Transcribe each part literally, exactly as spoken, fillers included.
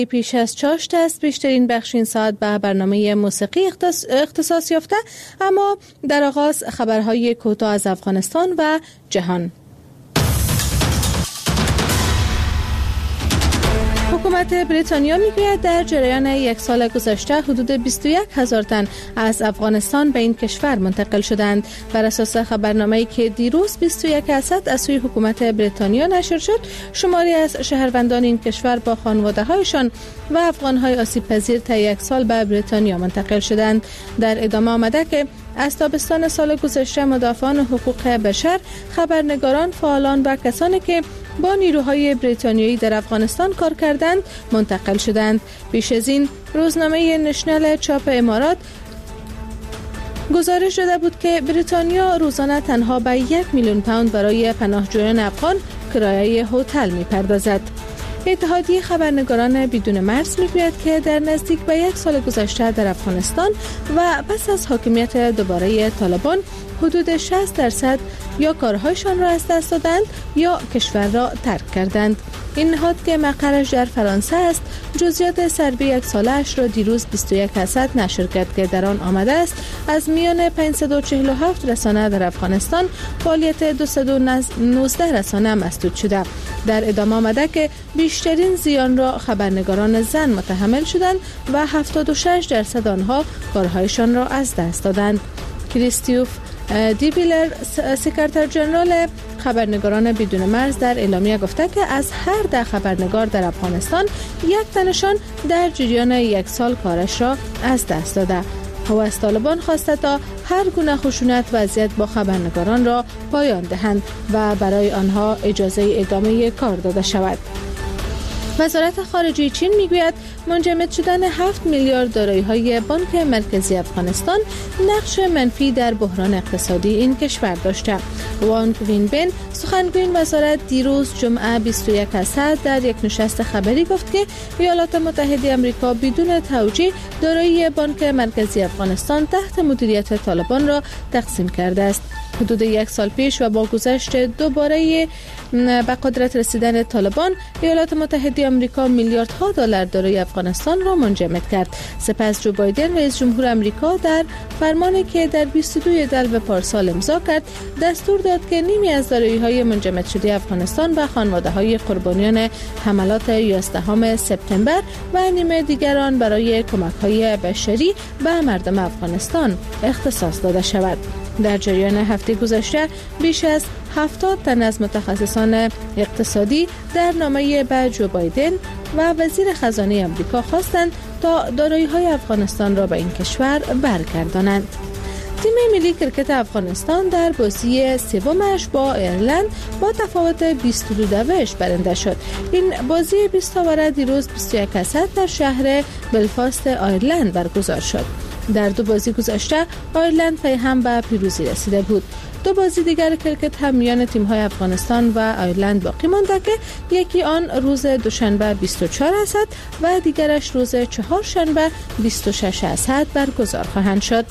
پیش از چاشت است بیشترین بخش این ساعت به برنامه موسیقی اختصاص یافته، اما در آغاز خبرهای کوتاه از افغانستان و جهان. حکومت بریتانیا میگوید در جریان یک سال گذشته حدود بیست و یک هزار تن از افغانستان به این کشور منتقل شدند. بر اساس خبرنامه‌ای که دیروز بیست و یک درصد از سوی حکومت بریتانیا نشر شد، شماری از شهروندان این کشور با خانواده‌هایشان و افغان‌های آسیب پذیر تا یک سال به بریتانیا منتقل شدند. در ادامه آمده که از تابستان سال گذشته مدافعان حقوق بشر، خبرنگاران، فعالان و کسانی که با نیروهای بریتانیایی در افغانستان کار کردند منتقل شدند. پیش از این روزنامه نشنل چاپ امارات گزارش داده بود که بریتانیا روزانه تنها به یک میلیون پوند برای پناهجویان افغان کرایه هتل می‌پردازد. اتحادیه خبرنگاران بدون مرز میگوید که در نزدیک به یک سال گذشته در افغانستان و پس از حاکمیت دوباره طالبان حدود شصت درصد یا کارهایشان را از دست دادند یا کشور را ترک کردند. این نهاد که مقرش در فرانسه است جزئیات سربی یک سالش را دیروز بیست و یک درصد نشر کرد که در آن آمده است از میان پانصد و چهل و هفت رسانه در افغانستان فعالیت دویست و نوزده رسانه مسدود شده. در ادامه آمده که بیشترین زیان را خبرنگاران زن متحمل شدند و هفتاد و شش درصد آنها کارهایشان را از دست دادند. کریستیوف دیویلر سکرتر جنرال خبرنگاران بدون مرز در اعلامیه گفته که از هر ده خبرنگار در افغانستان یک تنشان در جریان یک سال کارش را از دست داده. او از طالبان خواسته تا هر گونه خشونت و اذیت با خبرنگاران را پایان دهند و برای آنها اجازه ادامه کار داده شود. وزارت خارجه چین میگوید منجمد شدن هفت میلیارد دارایی‌های بانک مرکزی افغانستان نقش منفی در بحران اقتصادی این کشور داشته. وانگ وینبن سخنگوی وزارت دیروز جمعه بیست و یک اسد در یک نشست خبری گفت که ایالات متحده آمریکا بدون توجیه دارایی بانک مرکزی افغانستان تحت مدیریت طالبان را تقسیم کرده است. حدود یک سال پیش و با گذشت دوباره به قدرت رسیدن طالبان، ایالات متحده آمریکا میلیاردها دلار دارایی افغانستان را منجمد کرد. سپس جو بایدن رئیس جمهور آمریکا در فرمانی که در بیست و دو دلو پارسال امضا کرد دستور داد که نیمی از دارایی‌های منجمد شده افغانستان و خانواده‌های قربانیان حملات یازدهم سپتامبر و نیمه دیگر آن برای کمک‌های بشری به مردم افغانستان اختصاص داده شود. در جریان هفته گذشته بیش از هفتاد تن از متخصصان اقتصادی در نامه به جو بایدن و وزیر خزانه آمریکا خواستند تا دارایی‌های افغانستان را به این کشور برگردانند. تیم ملی کرکت افغانستان در بازی سومش با ایرلند با تفاوت بیست و دو دویشت برنده شد. این بازی بیست اوره دیروز بیست و یک اسد در شهر بلفاست ایرلند برگزار شد. در دو بازی گذشته ایرلند پی هم به پیروزی رسیده بود. دو بازی دیگر کرکت هم میان تیم‌های افغانستان و ایرلند باقی مانده که یکی آن روز دوشنبه بیست و چهار اسد و دیگرش روز چهارشنبه بیست و شش اسد برگزار خواهند شد.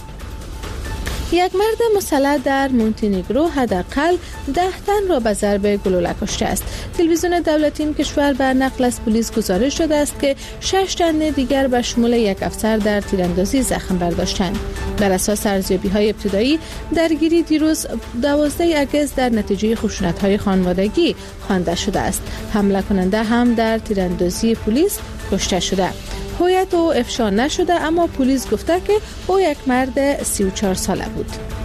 یک مرد مسلح در مونتینگرو حداقل ده تن را به ضرب گلوله کشته است. تلویزیون دولتی این کشور به نقل از پلیس گزارش داده است که شش تن دیگر به شمول یک افسر در تیراندازی زخم برداشتند. بر اساس ارزیابی‌های ابتدایی درگیری دیروز دوازده اگست در نتیجه خشونت‌های خانوادگی خوانده شده است. حمله کننده هم در تیراندازی پلیس کشته شده. هویت او افشا نشده، اما پلیس گفته که او یک مرد سی و چهار ساله بود.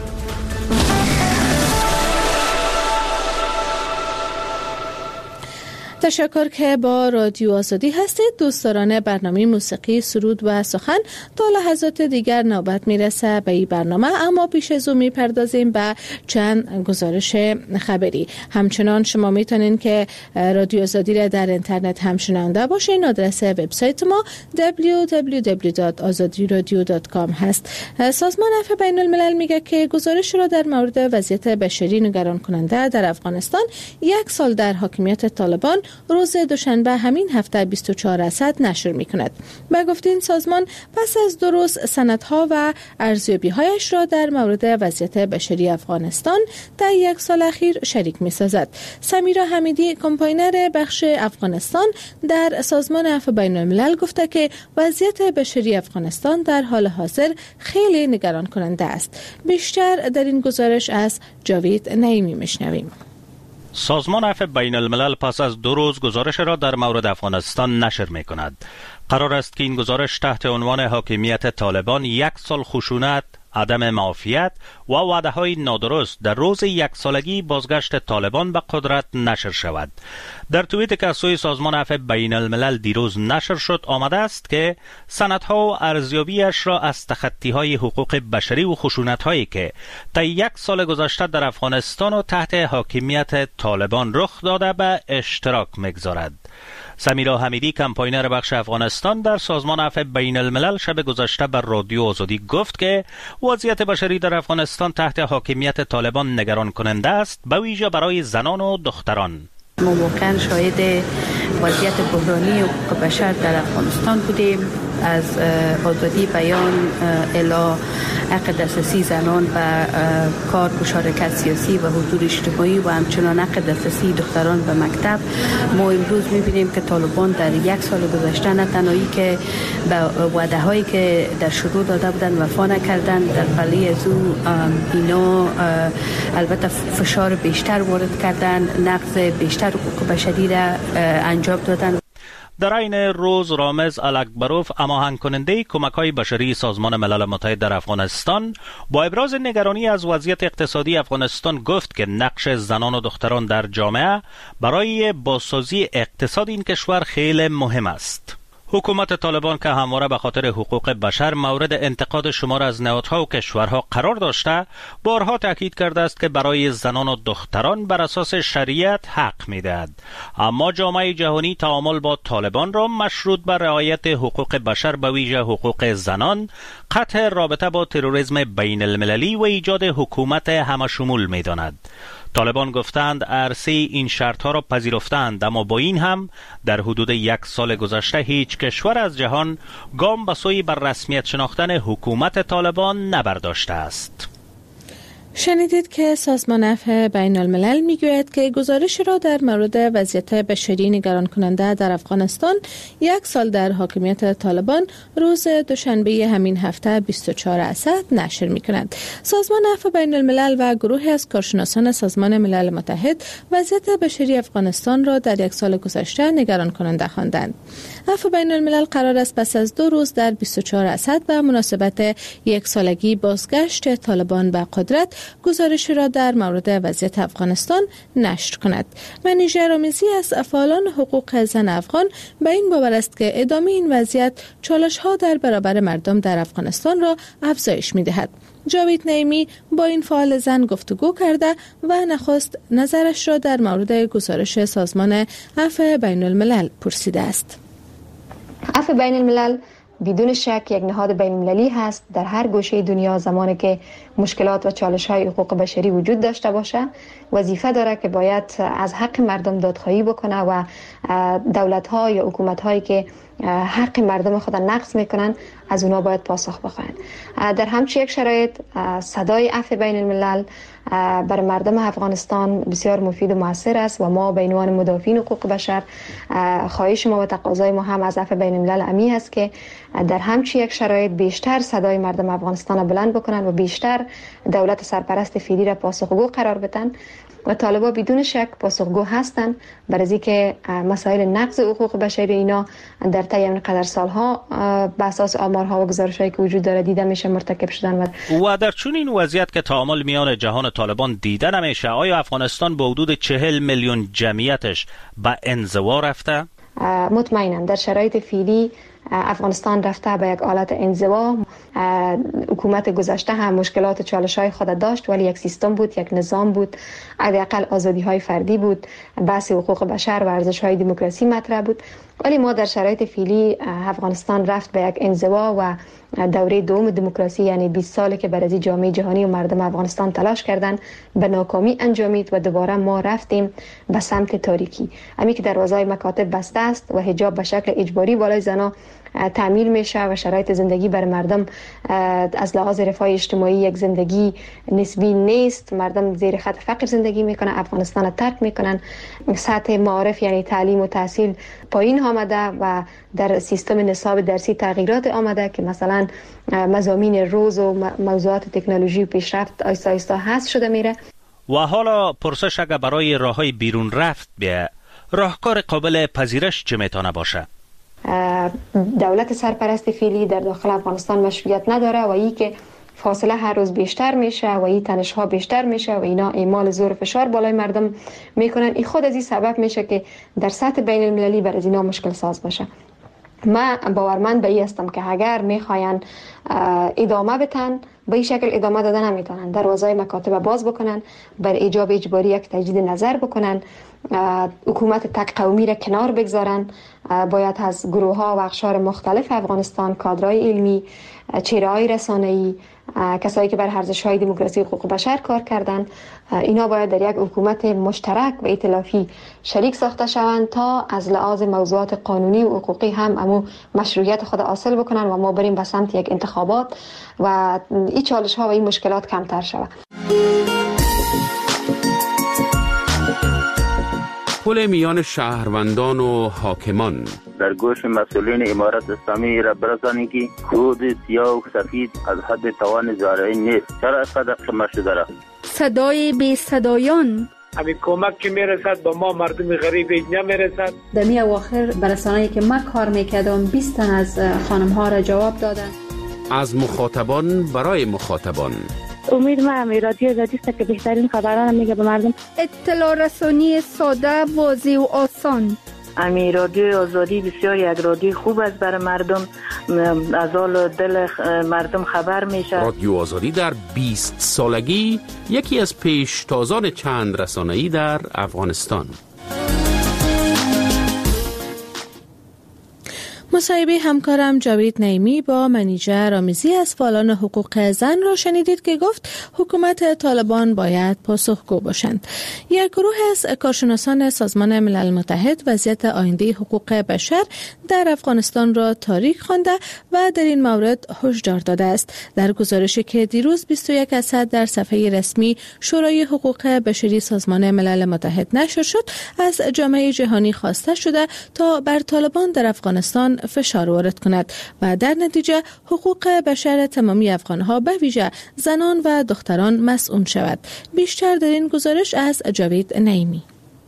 تشکر که با رادیو آزادی هستید. دوستداران برنامه موسیقی، سرود و سخن تا لحظات دیگر نوبت میرسه به این برنامه، اما پیش از او میپردازیم به چند گزارش خبری. همچنان شما میتونین که رادیو آزادی را در اینترنت هم شنونده باشین. آدرس وبسایت ما دبلیو دبلیو دبلیو دات آزادی رادیو دات کام هست. سازمان عفو بین الملل میگه که گزارش را در مورد وضعیت بشری نگران کننده در افغانستان یک سال در حاکمیت طالبان روز دوشنبه همین هفته بیست و چهار درصد نشر می‌کند. به گفته این سازمان پس از دو روز سندها و ارزیابی‌هایش را در مورد وضعیت بشری افغانستان در یک سال اخیر شریک می‌سازد. سمیرا حمیدی کمپاینر بخش افغانستان در سازمان عفو بین الملل گفته که وضعیت بشری افغانستان در حال حاضر خیلی نگران کننده است. بیشتر در این گزارش از جاوید نعیمی میشنویم. سازمان عفو بین الملل پس از دو روز گزارش را در مورد افغانستان نشر می کند. قرار است که این گزارش تحت عنوان حاکمیت طالبان یک سال خشونت، عدم معافیت و وعده‌های نادرست در روز یک سالگی بازگشت طالبان به قدرت نشر شود. در توییت که از سوی سازمان عفو بین الملل دیروز نشر شد آمده است که سندها و ارزیابیش را از تخطی‌های حقوق بشری و خشونت‌هایی که طی یک سال گذشته در افغانستان و تحت حاکمیت طالبان رخ داده به اشتراک می‌گذارد. سمیرا حمیدی کمپاینر بخش افغانستان در سازمان عفو بین الملل شب گذشته بر رادیو آزادی گفت که وضعیت بشری در افغانستان تحت حاکمیت طالبان نگران کننده است، به ویژه برای زنان و دختران. ما واقعا شاهد وضعیت بحرانی حقوق بشر در افغانستان بودیم، از آزادی بیان الی حق دسترسی زنان به کار، مشارکت سیاسی و حضور اجتماعی و همچنان حق دسترسی دختران به مکتب. ما امروز می‌بینیم که طالبان در یک سال گذشته نه تنهایی که به وعده هایی که در شروع داده بودند وفا نکردند، در پلی از او اینا البته فشار بیشتر وارد کردند، نقض بیشتر حقوق بشری را انجام دادند. در این روز رامز الکبروف هماهنگ کننده کمک‌های بشری سازمان ملل متحد در افغانستان با ابراز نگرانی از وضعیت اقتصادی افغانستان گفت که نقش زنان و دختران در جامعه برای بازسازی اقتصاد این کشور خیلی مهم است. حکومت طالبان که همواره به خاطر حقوق بشر مورد انتقاد شمار از نهادها و کشورها قرار داشته، بارها تاکید کرده است که برای زنان و دختران بر اساس شریعت حق می‌دهد. اما جامعه جهانی تعامل با طالبان را مشروط بر رعایت حقوق بشر به ویژه حقوق زنان، قطع رابطه با تروریسم بین المللی و ایجاد حکومت همشمول می‌داند. طالبان گفتند عرصه این شرطها را پذیرفتند، اما با این هم در حدود یک سال گذشته هیچ کشور از جهان گام به سوی بر رسمیت شناختن حکومت طالبان نبرداشته است. شنیدید که سازمان عفو بین الملل میگوید که گزارش را در مورد وضعیت بشری نگران کننده در افغانستان یک سال در حاکمیت طالبان روز دوشنبه همین هفته بیست و چهار درصد نشر میکند. سازمان عفو بین الملل و گروهی از کارشناسان سازمان ملل متحد وضعیت بشری افغانستان را در یک سال گذشته نگران کننده خواندند. عفو بین الملل قرار است پس از دو روز در بیست و چهار درصد به مناسبت یک سالگی بازگشت طالبان به قدرت گزارش را در مورد وضعیت افغانستان نشر کند. منیژه رامیزی از فعالان حقوق زن افغان به این باور است که ادامه این وضعیت چالش‌ها در برابر مردم در افغانستان را افزایش می‌دهد. جاوید نعیمی با این فعال زن گفتگو کرده و نخست نظرش را در مورد گزارش سازمان عفو بین الملل پرسیده است. عفو بین الملل بدون شک یک نهاد بین المللی هست. در هر گوشه دنیا زمانی که مشکلات و چالش های حقوق بشری وجود داشته باشه، وظیفه داره که باید از حق مردم دادخواهی بکنه و دولت ها یا حکومت هایی که حق مردم خود نقض میکنن از اونا باید پاسخ بخواهند. در همچین یک شرایط صدای عفو بین الملل برای مردم افغانستان بسیار مفید و موثر است و ما به عنوان مدافعین حقوق بشر خواهش ما و تقاضای ما هم از عفو بین الملل امی است که در همچین یک شرایط بیشتر صدای مردم افغانستان را بلند بکنن و بیشتر دولت سرپرست فعلی را پاسخگو قرار بدن و طالبان بدون شک پاسخگو هستند برای اینکه مسائل نقض حقوق بشری اینا در طی اینقدر سالها بر اساس آمارها و گزارش‌هایی که وجود داره دیده میشه مرتکب شدن. و در چون این وضعیت که تعامل میان جهان طالبان دیده نمیشه، آیا افغانستان با حدود چهل میلیون جمعیتش به انزوا رفته؟ مطمئنم در شرایط فعلی افغانستان رفته به یک حالت انزوا. حکومت گذشته هم مشکلات و چالش‌های خود داشت، ولی یک سیستم بود، یک نظام بود، حداقل آزادی‌های فردی بود، بحث حقوق بشر و ارزش‌های دموکراسی مطرح بود. ولی ما در شرایط فعلی افغانستان رفت به یک انزوا و دوره دوم دموکراسی، یعنی بیست ساله که برای جامعه جهانی و مردم افغانستان تلاش کردن، به ناکامی انجامید و دوباره ما رفتیم به سمت تاریکی. امی که دروازهای مکاتب بسته است و حجاب به شکل اجباری بالای زنا تعمیل میشه و شرایط زندگی بر مردم از لحاظ رفاه اجتماعی یک زندگی نسبی نیست. مردم زیر خط فقر زندگی میکنن، افغانستان ترک میکنن، سطح معارف یعنی تعلیم و تحصیل پایین آمده و در سیستم نصاب درسی تغییرات آمده که مثلا مضامین روز و موضوعات تکنولوژی پیشرفت آیسته آیسته حذف شده میره. و حالا پرسش اگر برای راههای بیرون رفت بیا، راهکار قابل پذیرش چه میتونه باشه؟ دولت سرپرست فعلی در داخل افغانستان مشروعیت نداره و ای که فاصله هر روز بیشتر میشه و این تنش‌ها بیشتر میشه و اینا اعمال زور فشار بالای مردم میکنن. این خود از این سبب میشه که در سطح بین المللی بر از اینا مشکل ساز باشه. من باورمند به این هستم که اگر میخواین ادامه بتن به این شکل ادامه دادن نمیتونن. دروازهای مکاتب باز بکنن، بر ایجاب اجباری یک تجدید نظر بکنن، حکومت تک قومی را کنار بگذارن. باید از گروه ها و اقشار مختلف افغانستان، کادرهای علمی، چهره‌های رسانه‌ای، کسایی که بر ارزش‌های دموکراسی و حقوق بشر کار کردن، اینا باید در یک حکومت مشترک و ائتلافی شریک ساخته شوند تا از لحاظ موضوعات قانونی و حقوقی هم امو مشروعیت خود حاصل بکنن و ما بریم به سمت یک انتخابات و این چالش ها و این مشکلات کمتر شود. پل میان شهروندان و حاکمان در گوش مسئولین امارت اسلامی را برسانید که کود سیاه و سفید از حد توان زارعی نیست. چرا اینقدر قمه شده را؟ صدای بی صدایان، همین کمک که میرسد با ما مردم غریب نمیرسد. در می اواخر برسانه‌ای که من کار میکردم بیست تن از خانم ها را جواب دادن. از مخاطبان برای مخاطبان. امید ما هم رادیو زدیست که بهترین خبران میگه به مردم. اطلاع رسانی ساده، واضح و آسان. امی رادیو آزادی بسیار یک رادیو خوب است برای مردم، از حال دل مردم خبر میشه. رادیو آزادی در بیست سالگی یکی از پیشتازان چند رسانه‌ای در افغانستان. مصاحبه همکارم جاوید نعیمی با منیجر آمیزی از فعالان حقوق زن را شنیدید که گفت حکومت طالبان باید پاسخگو باشند. یک گروه از کارشناسان سازمان ملل متحد وضعیت آینده حقوق بشر در افغانستان را تاریک خوانده و در این مورد هشدار داده است. در گزارشی که دیروز بیست و یک اسد در صفحه رسمی شورای حقوق بشری سازمان ملل متحد نشر شد، از جامعه جهانی خواسته شده تا بر طالبان در افغانستان فشار وارد کند و در نتیجه حقوق بشر تمامی افغانها به ویژه زنان و دختران مسئول شود. بیشتر در این گزارش از جاوید نعیمی.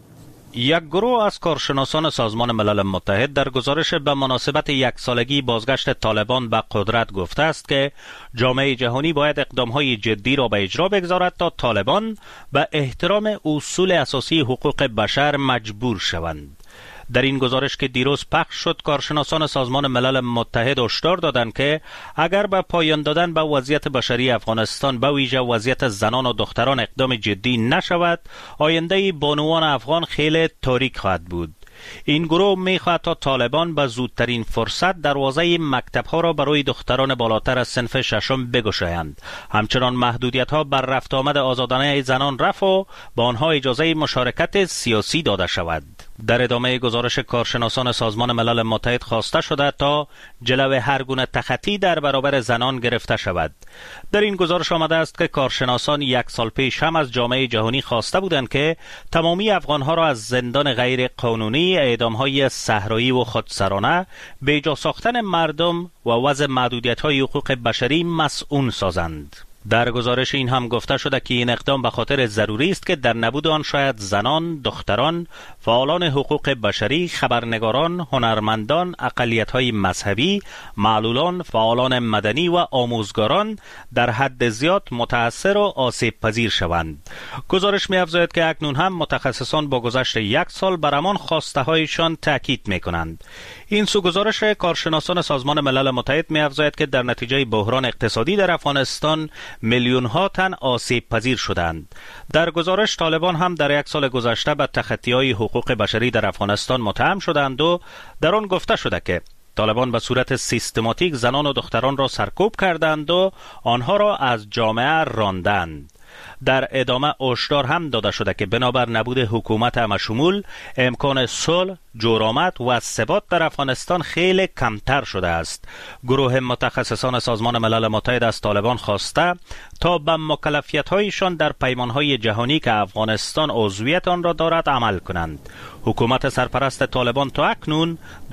یک گروه از کارشناسان سازمان ملل متحد در گزارش به مناسبت یک سالگی بازگشت طالبان به قدرت گفته است که جامعه جهانی باید اقدامهای جدی را به اجرا بگذارد تا طالبان به احترام اصول اساسی حقوق بشر مجبور شوند. در این گزارش که دیروز پخش شد، کارشناسان سازمان ملل متحد هشدار دادند که اگر به پایان دادن به وضعیت بشری افغانستان به ویژه وضعیت زنان و دختران اقدام جدی نشود، آینده بانوان افغان خیلی تاریک خواهد بود. این گروه می‌خواهد تا طالبان به زودترین فرصت دروازه مکتب‌ها را برای دختران بالاتر از صنف ششم بگشایند. همچنان محدودیت‌ها بر رفت آمد آزادانه زنان رفع و به آنها اجازه مشارکت سیاسی داده شود. در ادامه گزارش کارشناسان سازمان ملل متحد خواسته شده تا جلوی هر گونه تخطی در برابر زنان گرفته شود. در این گزارش آمده است که کارشناسان یک سال پیش هم از جامعه جهانی خواسته بودند که تمامی افغانها را از زندان غیر قانونی، اعدام‌های صحرایی و خودسرانه، بیجا ساختن مردم و وضع محدودیت‌های حقوق بشری مسئول سازند. در گزارش این هم گفته شده که این اقدام به خاطر ضروری است که در نبود آن شاید زنان، دختران، فعالان حقوق بشری، خبرنگاران، هنرمندان، اقلیت‌های مذهبی، معلولان، فعالان مدنی و آموزگاران در حد زیاد متاثر و آسیب پذیر شوند. گزارش می‌افزاید که اکنون هم متخصصان با گذشت یک سال بر همان خواسته‌هایشان تاکید می‌کنند. این سو گزارش کارشناسان سازمان ملل متحد می‌افزاید که در نتیجه بحران اقتصادی در افغانستان میلیون ها تن آسیب پذیر شدند. در گزارش طالبان هم در یک سال گذشته به تخطی‌های حقوق بشری در افغانستان متهم شدند و در آن گفته شده که طالبان به صورت سیستماتیک زنان و دختران را سرکوب کردند و آنها را از جامعه راندند. در ادامه هشدار هم داده شده که بنابر نبود حکومت همشمول امکان صلح، جورآمد و ثبات در افغانستان خیلی کمتر شده است. گروه متخصصان سازمان ملل متحد از طالبان خواسته تا به مکلفیت‌هایشان در پیمان‌های جهانی که افغانستان عضویت آن را دارد عمل کنند. حکومت سرپرست طالبان تا اکنون